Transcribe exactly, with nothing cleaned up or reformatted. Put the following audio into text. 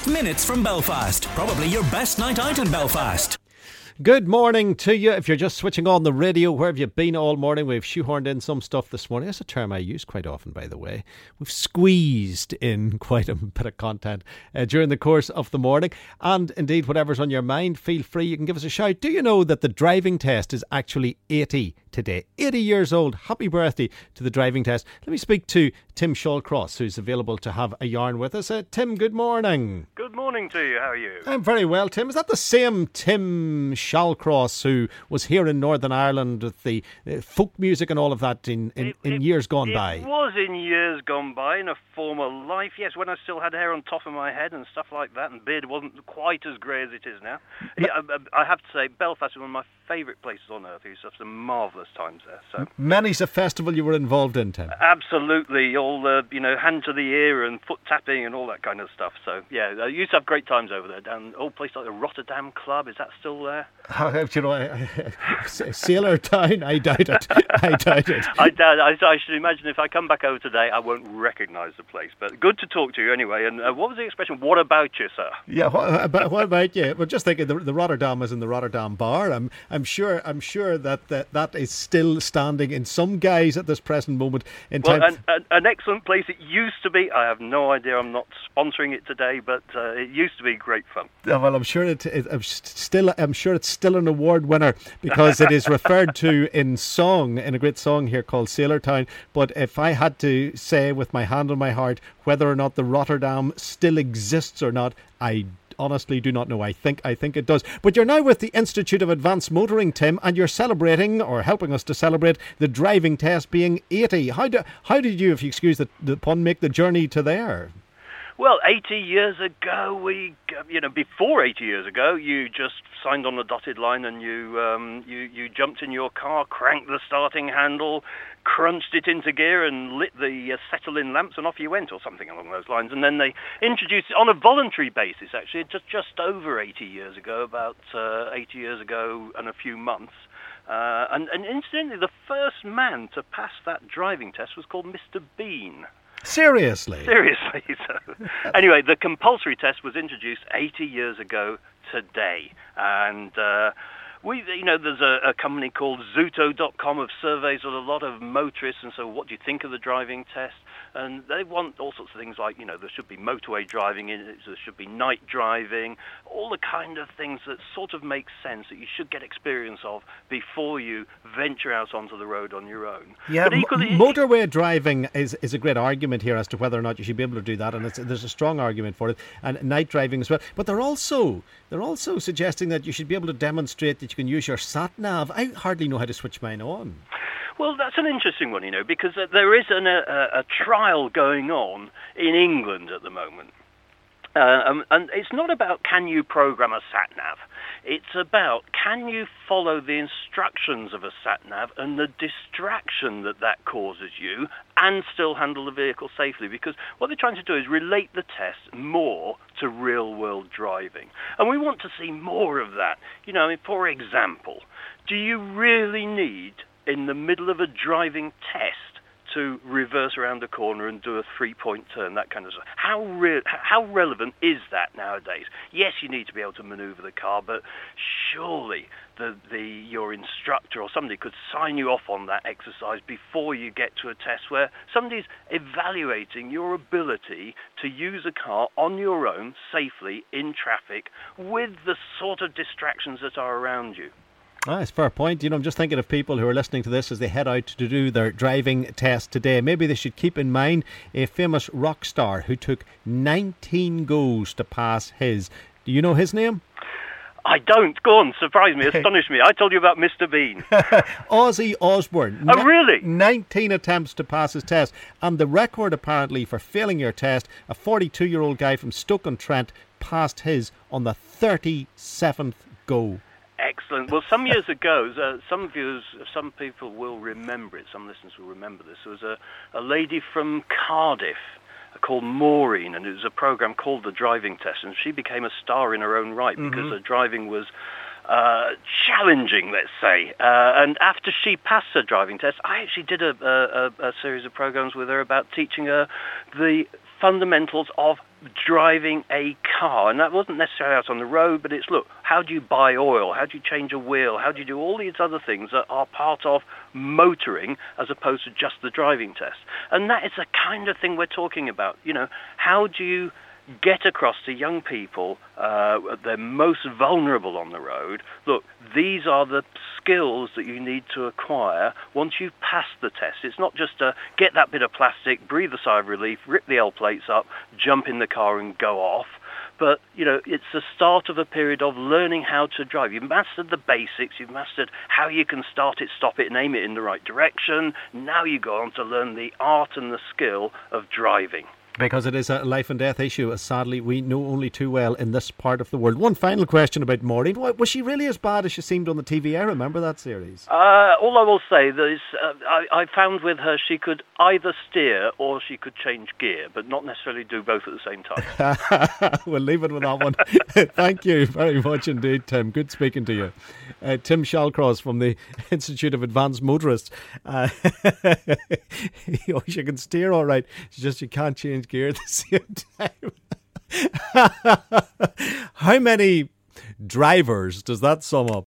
Just minutes from Belfast. Probably your best night out in Belfast. Good morning to you. If you're just switching on the radio, where have you been all morning? We've shoehorned in some stuff this morning. That's a term I use quite often, by the way. We've squeezed in quite a bit of content uh, during the course of the morning. And indeed, whatever's on your mind, feel free. You can give us a shout. Do you know that the driving test is actually eighty today? eighty years old. Happy birthday to the driving test. Let me speak to Tim Shallcross, who's available to have a yarn with us. Uh, Tim, good morning. Good morning to you. How are you? I'm very well, Tim. Is that the same Tim Shallcross who was here in Northern Ireland with the uh, folk music and all of that in, in, it, in it, years gone it by? It was in years gone by, in a former life, yes, when I still had hair on top of my head and stuff like that, and beard wasn't quite as grey as it is now. Yeah, I, I have to say, Belfast is one of my favourite places on earth. We used to have some marvellous times there. So many's a festival you were involved in, Tim. Absolutely, all the, you know, hand to the ear and foot tapping and all that kind of stuff. So, yeah, I used to have great times over there, down old place like the Rotterdam Club. Is that still there? How, you know, I, I, Sailor Town? I doubt it. I doubt it. I doubt it. I, I should imagine if I come back over today, I won't recognise the place. But good to talk to you anyway. And uh, what was the expression? What about you, sir? Yeah, what about, what about you? Well, just thinking, the, the Rotterdam is in the Rotterdam bar. I'm, I'm sure, I'm sure that, that that is still standing in some guise at this present moment in time. Well, an, an, an excellent place it used to be. I have no idea. I'm not sponsoring it today, but uh, it used to be great fun. Yeah, well, I'm sure it, it. I'm still. I'm sure it's still an award winner because it is referred to in song, in a great song here called Sailor Town. But if I had to say with my hand on my heart whether or not the Rotterdam still exists or not, I honestly do not know. I think I think it does. But you're now with the Institute of Advanced Motoring, Tim, and you're celebrating, or helping us to celebrate, the driving test being eighty. How do, how did you, if you excuse the, the pun, make the journey to there? Well, eighty years ago, we, you know, before eighty years ago, you just signed on the dotted line and you, um, you, you jumped in your car, cranked the starting handle, crunched it into gear and lit the uh, settle-in lamps and off you went, or something along those lines. And then they introduced it on a voluntary basis, actually, just, just over eighty years ago, about uh, eighty years ago and a few months. Uh, and, and incidentally, the first man to pass that driving test was called Mister Bean. Seriously? Seriously. So, anyway, the compulsory test was introduced eighty years ago today. And uh, we, you know, there's a, a company called Zuto dot com of surveys with a lot of motorists. And so what do you think of the driving test? And they want all sorts of things like, you know, there should be motorway driving in it, there should be night driving, all the kind of things that sort of make sense that you should get experience of before you venture out onto the road on your own. Yeah, but equally, m- motorway driving is, is a great argument here as to whether or not you should be able to do that, and it's, there's a strong argument for it, and night driving as well. But they're also they're also suggesting that you should be able to demonstrate that you can use your sat-nav. I hardly know how to switch mine on. Well, that's an interesting one, you know, because uh, there is an, a, a trial going on in England at the moment. Uh, um, and it's not about can you program a sat-nav. It's about can you follow the instructions of a sat-nav and the distraction that that causes you and still handle the vehicle safely. Because what they're trying to do is relate the test more to real-world driving. And we want to see more of that. You know, I mean, for example, do you really need, in the middle of a driving test, to reverse around a corner and do a three-point turn, that kind of stuff? How re- how relevant is that nowadays? Yes, you need to be able to manoeuvre the car, but surely the, the your instructor or somebody could sign you off on that exercise before you get to a test where somebody's evaluating your ability to use a car on your own safely in traffic with the sort of distractions that are around you. Ah, it's a fair point. You know, I'm just thinking of people who are listening to this as they head out to do their driving test today. Maybe they should keep in mind a famous rock star who took nineteen goes to pass his. Do you know his name? I don't. Go on, surprise me, astonish me. I told you about Mister Bean. Ozzy Osbourne. Oh, really? nineteen attempts to pass his test. And the record, apparently, for failing your test, a forty-two-year-old guy from Stoke-on-Trent passed his on the thirty-seventh go. Excellent. Well, some years ago, uh, some viewers, some people will remember it, some listeners will remember this. There was a, a lady from Cardiff called Maureen, and it was a program called The Driving Test, and she became a star in her own right because mm-hmm. her driving was uh, challenging, let's say. Uh, and after she passed her driving test, I actually did a, a, a series of programs with her about teaching her the fundamentals of driving a car. And that wasn't necessarily out on the road, but it's, look, how do you buy oil? How do you change a wheel? How do you do all these other things that are part of motoring as opposed to just the driving test? And that is the kind of thing we're talking about. You know, how do you get across to young people, uh, they're most vulnerable on the road, look, these are the skills that you need to acquire once you've passed the test. It's not just to get that bit of plastic, breathe a sigh of relief, rip the L plates up, jump in the car and go off. But, you know, it's the start of a period of learning how to drive. You've mastered the basics. You've mastered how you can start it, stop it, and aim it in the right direction. Now you go on to learn the art and the skill of driving. Because it is a life and death issue, as sadly we know only too well in this part of the world. One final question about Maureen. Was she really as bad as she seemed on the T V? I remember that series. Uh, all I will say is uh, I, I found with her she could either steer or she could change gear, but not necessarily do both at the same time. We'll leave it with that one. Thank you very much indeed, Tim. Good speaking to you. Uh, Tim Shallcross from the Institute of Advanced Motorists. Uh, she can steer all right, it's just you can't change gear at the same time. How many drivers does that sum up?